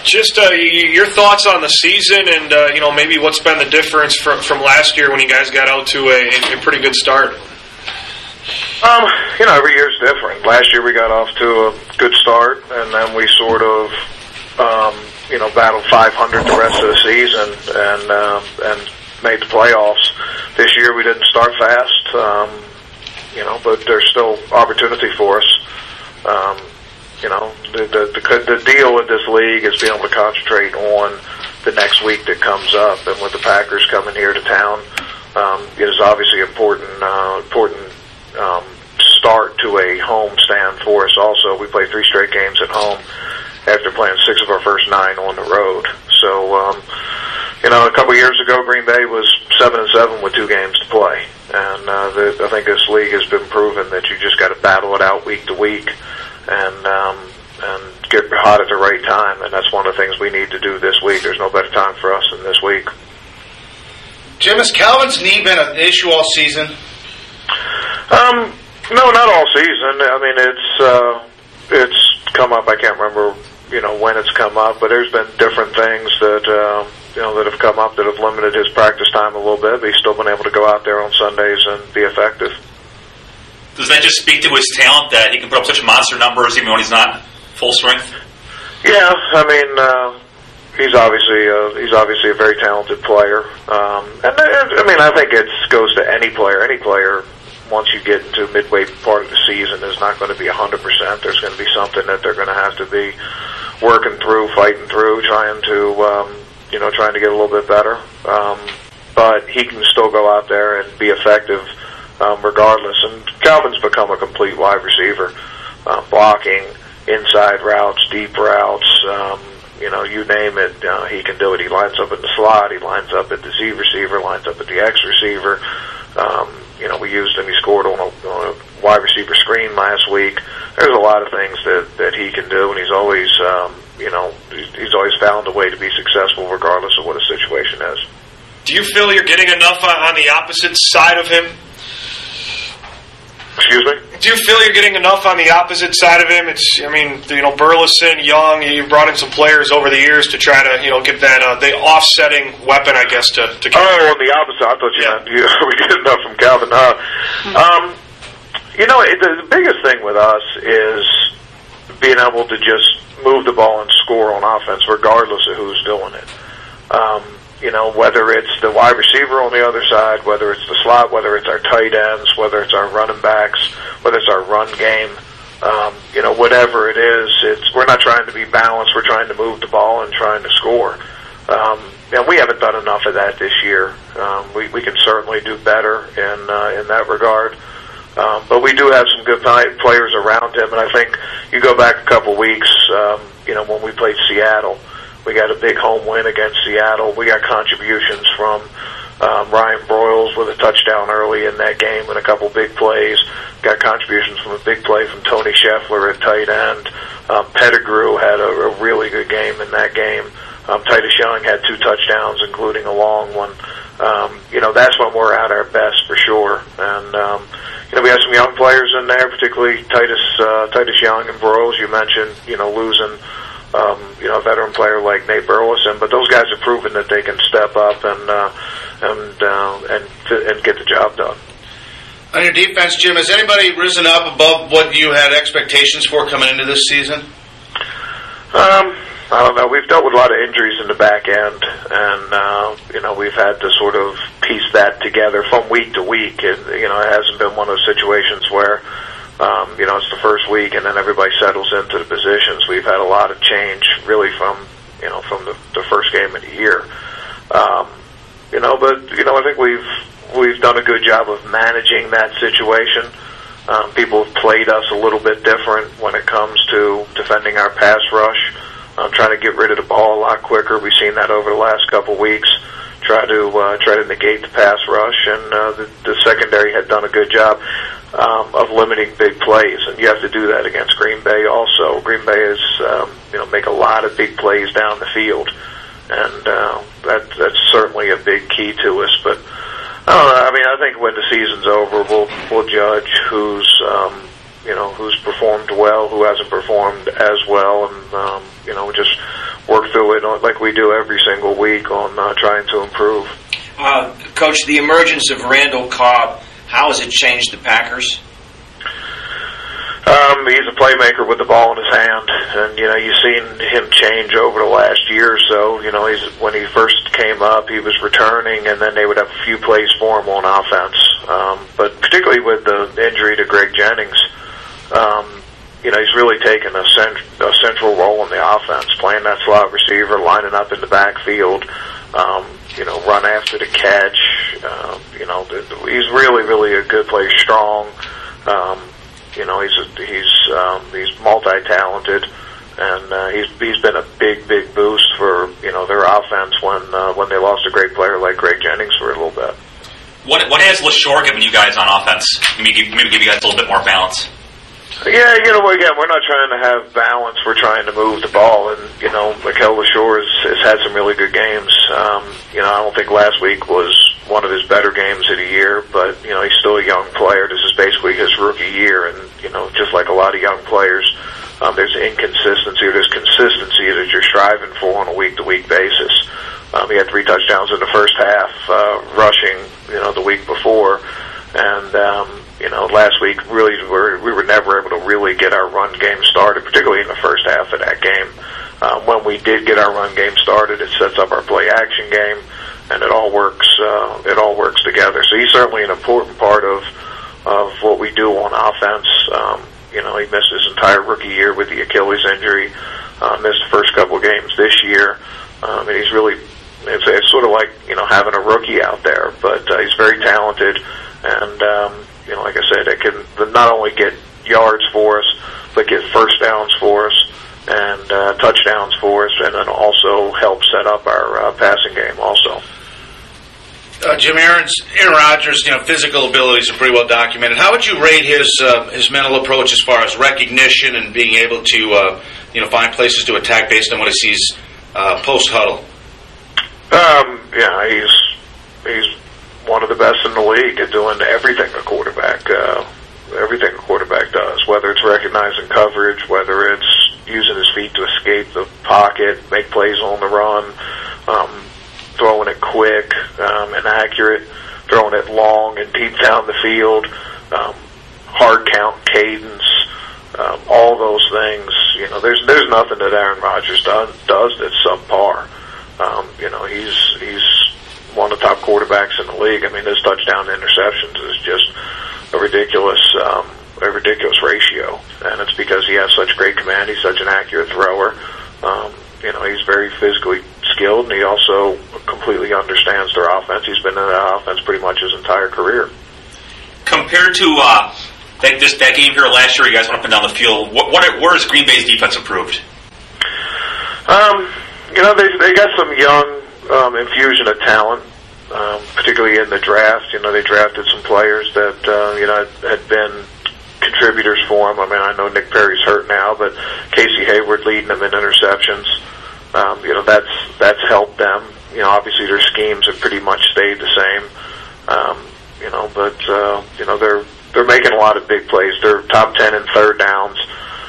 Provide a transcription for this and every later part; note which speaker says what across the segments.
Speaker 1: Just your thoughts on the season and, maybe what's been the difference from last year when you guys got out to a pretty good start?
Speaker 2: Every year's different. Last year we got off to a good start, and then we sort of, battled 500 the rest of the season and made the playoffs. This year we didn't start fast, but there's still opportunity for us. The deal with this league is being able to concentrate on the next week that comes up, and with the Packers coming here to town, it is obviously important start to a home stand for us. Also, we play 3 straight games at home after playing 6 of our first 9 on the road. So, a couple of years ago, Green Bay was 7-7 with 2 games to play, and I think this league has been proven that you just got to battle it out week to week and get hot at the right time, and that's one of the things we need to do this week. There's no better time for us than this week.
Speaker 3: Jim, has Calvin's knee been an issue all season?
Speaker 2: No, not all season. I mean, it's come up. I can't remember, when it's come up, but there's been different things that that have come up that have limited his practice time a little bit. But he's still been able to go out there on Sundays and be effective.
Speaker 4: Does that just speak to his talent that he can put up such monster numbers even when he's not full strength?
Speaker 2: Yeah, I mean, he's obviously a very talented player, and I think it goes to any player. Any player, once you get into midway part of the season, is not going to be 100%. There's going to be something that they're going to have to be working through, fighting through, trying to get a little bit better. But he can still go out there and be effective regardless. And Calvin's become a complete wide receiver, blocking, inside routes, deep routes, you name it, he can do it. He lines up in the slot, he lines up at the Z receiver, lines up at the X receiver. We used him, he scored on a wide receiver screen last week. There's a lot of things that he can do, and he's always, he's always found a way to be successful regardless of what his situation is.
Speaker 1: Do you feel you're getting enough on the opposite side of him?
Speaker 2: Excuse me?
Speaker 1: Do you feel you're getting enough on the opposite side of him? Burleson, Young, you brought in some players over the years to try to, give that the offsetting weapon, I guess, to
Speaker 2: on the opposite. I thought you meant we get enough from Calvin. The biggest thing with us is being able to just move the ball and score on offense, regardless of who's doing it. Whether it's the wide receiver on the other side, whether it's the slot, whether it's our tight ends, whether it's our running backs, whether it's our run game, whatever it is, we're not trying to be balanced. We're trying to move the ball and trying to score. And we haven't done enough of that this year. We can certainly do better in that regard. But we do have some good players around him, and I think you go back a couple weeks, when we played Seattle. We got a big home win against Seattle. We got contributions from Ryan Broyles with a touchdown early in that game and a couple big plays. Got contributions from a big play from Tony Scheffler at tight end. Pettigrew had a really good game in that game. Titus Young had 2 touchdowns, including a long one. That's when we're at our best for sure. And we have some young players in there, particularly Titus Young and Broyles. You mentioned, losing a veteran player like Nate Burleson, but those guys have proven that they can step up and get the job done.
Speaker 3: On your defense, Jim, has anybody risen up above what you had expectations for coming into this season?
Speaker 2: I don't know. We've dealt with a lot of injuries in the back end, and we've had to sort of piece that together from week to week. It hasn't been one of those situations where it's the first week and then everybody settles into the positions. We've had a lot of change really from the first game of the year. I think we've done a good job of managing that situation. People have played us a little bit different when it comes to defending our pass rush. Trying to get rid of the ball a lot quicker. We've seen that over the last couple of weeks. Try to negate the pass rush, and the secondary had done a good job of limiting big plays, and you have to do that against Green Bay also. Green Bay is make a lot of big plays down the field, and that's certainly a big key to us. But I don't know. I mean, I think when the season's over, we'll judge who's performed well, who hasn't performed as well, and we just work through it like we do every single week on trying to improve.
Speaker 5: Coach, the emergence of Randall Cobb, how has it changed the Packers?
Speaker 2: He's a playmaker with the ball in his hand, and you've seen him change over the last year or so. When he first came up, he was returning, and then they would have a few plays for him on offense. But particularly with the injury to Greg Jennings, he's really taken a central role in the offense, playing that slot receiver, lining up in the backfield. Run after the catch. He's really a good player, strong. He's multi-talented, and he's been a big boost for their offense when they lost a great player like Greg Jennings for a little bit.
Speaker 4: What has LaShore given you guys on offense? Maybe give you guys a little bit more balance.
Speaker 2: Yeah, again, we're not trying to have balance. We're trying to move the ball, and Mikel LaShore has had some really good games. I don't think last week was one of his better games of the year, but he's still a young player. This is basically his rookie year, and just like a lot of young players, there's inconsistency or there's consistency that you're striving for on a week-to-week basis. He had 3 touchdowns in the first half, rushing the week before, and last week really we were never able to really get our run game started, particularly in the first half of that game. When we did get our run game started, it sets up our play action game, and it all works together. So he's certainly an important part of what we do on offense. He missed his entire rookie year with the Achilles injury, missed the first couple of games this year, and he's really, it's sort of like having a rookie out there, but he's very talented, and like I said, it can not only get yards for us, but get first downs for us and touchdowns for us, and then also help set up our passing game also.
Speaker 3: Jim, Aaron Rodgers, physical abilities are pretty well documented. How would you rate his mental approach as far as recognition and being able to find places to attack based on what he sees post huddle?
Speaker 2: He's one of the best in the league at doing everything a quarterback does, whether it's recognizing coverage, whether it's using his feet to escape the pocket, make plays on the run, throwing it quick and accurate, throwing it long and deep down the field, hard count cadence, all those things. There's nothing that Aaron Rodgers does that's subpar. He's one of the top quarterbacks in the league. I mean, his touchdown to interceptions is just a ridiculous ratio, and it's because he has such great command. He's such an accurate thrower. He's very physically skilled, and he also completely understands their offense. He's been in that offense pretty much his entire career.
Speaker 4: Compared to that game here last year, you guys went up and down the field. Where has Green Bay's defense improved?
Speaker 2: They got some young infusion of talent, particularly in the draft. They drafted some players that had been contributors for him. I mean, I know Nick Perry's hurt now, but Casey Hayward leading them in interceptions. That's helped them. Obviously their schemes have pretty much stayed the same. They're making a lot of big plays. They're top 10 in third downs.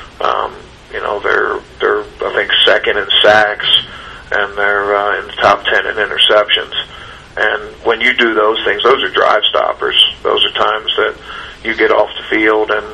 Speaker 2: They're I think second in sacks, and they're in the top 10 in interceptions. And when you do those things, those are drive stoppers. Those are times that you get off the field and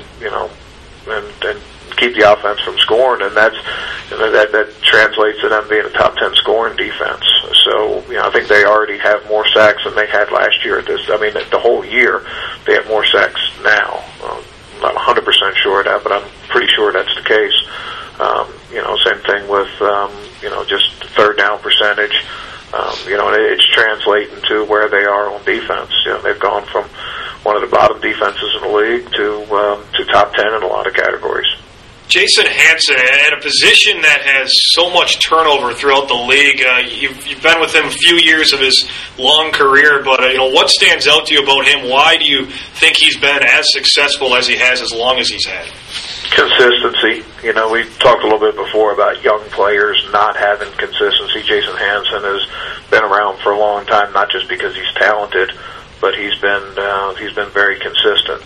Speaker 2: keep the offense from scoring, and that translates to them being a top 10 scoring defense. So I think they already have more sacks than they had last year. The whole year they have more sacks now. I'm not 100% sure of that, but I'm pretty sure that's the case. Same thing with just third down percentage. It's translating to where they are on defense. They've gone from one of the bottom defenses in the league to top 10 in a lot of categories.
Speaker 1: Jason Hanson, at a position that has so much turnover throughout the league, you've been with him a few years of his long career, but what stands out to you about him? Why do you think he's been as successful as he has as long as he's had?
Speaker 2: Consistency. We talked a little bit before about young players not having consistency. Jason Hanson has been around for a long time, not just because he's talented, but he's been very consistent.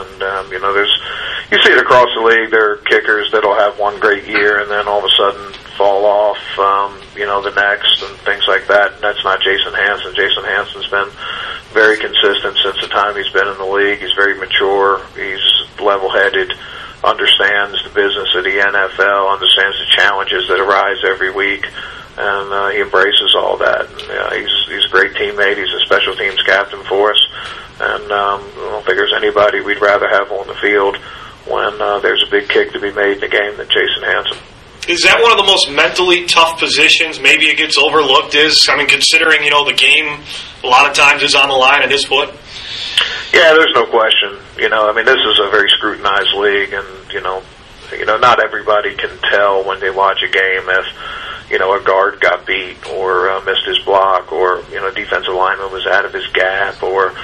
Speaker 2: And you see it across the league. There are kickers that'll have one great year, and then all of a sudden fall off, the next, and things like that. And that's not Jason Hanson. Jason Hanson's been very consistent since the time he's been in the league. He's very mature. He's level-headed, understands the business of the NFL, understands the challenges that arise every week, and he embraces all that. And, he's a great teammate. He's a special teams captain for us, and I don't think there's anybody we'd rather have on the field when there's a big kick to be made in the game than Jason Hanson.
Speaker 1: Is that one of the most mentally tough positions? Maybe it gets overlooked. Considering the game a lot of times is on the line at his foot.
Speaker 2: Yeah, there's no question. This is a very scrutinized league, and not everybody can tell when they watch a game if a guard got beat or missed his block, or defensive lineman was out of his gap, or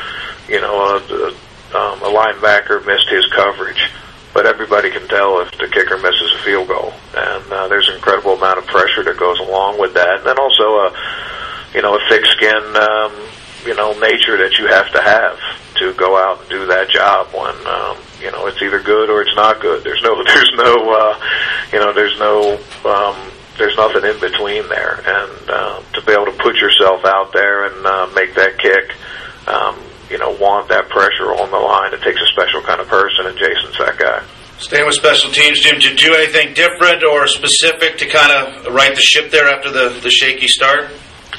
Speaker 2: a linebacker missed his coverage. But everybody can tell if the kicker misses a field goal, and there's an incredible amount of pressure that goes along with that. And then also a thick-skinned, nature that you have to go out and do that job when it's either good or it's not good. There's nothing in between there, and to be able to put yourself out there and make that kick. Want that pressure on the line. It takes a special kind of person, and Jason's that guy.
Speaker 3: Staying with special teams, Jim, did you do anything different or specific to kind of right the ship there after the shaky start?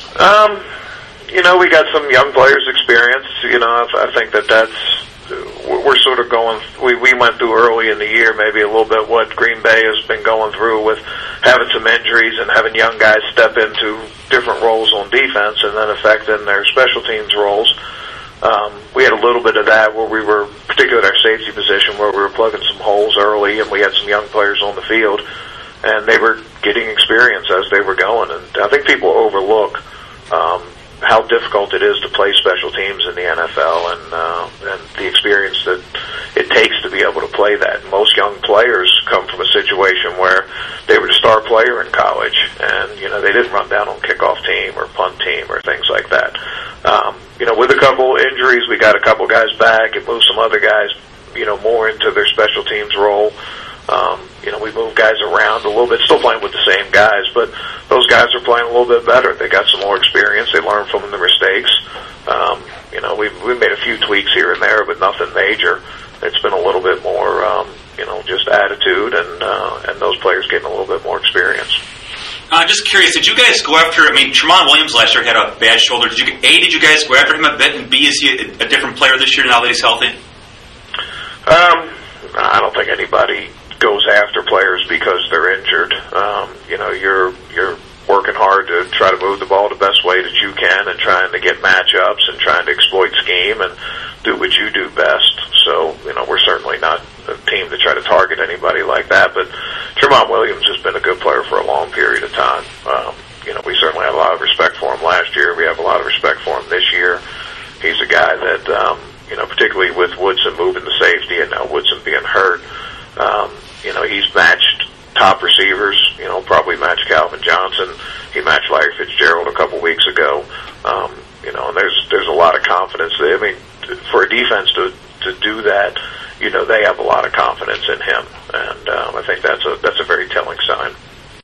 Speaker 2: We got some young players' experience. I think that's we're sort of going. We went through early in the year, maybe a little bit what Green Bay has been going through with having some injuries and having young guys step into different roles on defense, and then affecting their special teams roles. We had a little bit of that where we were, particularly at our safety position, where we were plugging some holes early, and we had some young players on the field, and they were getting experience as they were going. And I think people overlook how difficult it is to play special teams in the NFL, and the experience that it takes to be able to play that. Most young players come from a situation where they were the star player in college, and they didn't run down on kickoff team or punt team or things like that. With a couple injuries, we got a couple guys back. It moved some other guys, more into their special teams role. We moved guys around a little bit, still playing with the same guys, but those guys are playing a little bit better. They got some more experience. They learned from their mistakes. We made a few tweaks here and there, but nothing major. It's been a little bit more, just attitude and those players getting a little bit more experience.
Speaker 4: Just curious, did you guys go after, Tramon Williams last year had a bad shoulder. Did you guys go after him a bit, and B, is he a different player this year now that he's healthy?
Speaker 2: I don't think anybody goes after players because they're injured. You're working hard to try to move the ball the best way that you can, and trying to get matchups and trying to exploit scheme and do what you do best. So, we're certainly not a team to try to target anybody like that, but Tramon Williams has been a good player for a long period of time. We certainly had a lot of respect for him last year. We have a lot of respect for him this year. He's a guy that, particularly with Woodson moving to safety and now Woodson being hurt, he's matched top receivers, probably matched Calvin Johnson. He matched Larry Fitzgerald a couple weeks ago. And there's a lot of confidence there. For a defense to do that, they have a lot of confidence in him, and I think that's a very telling sign.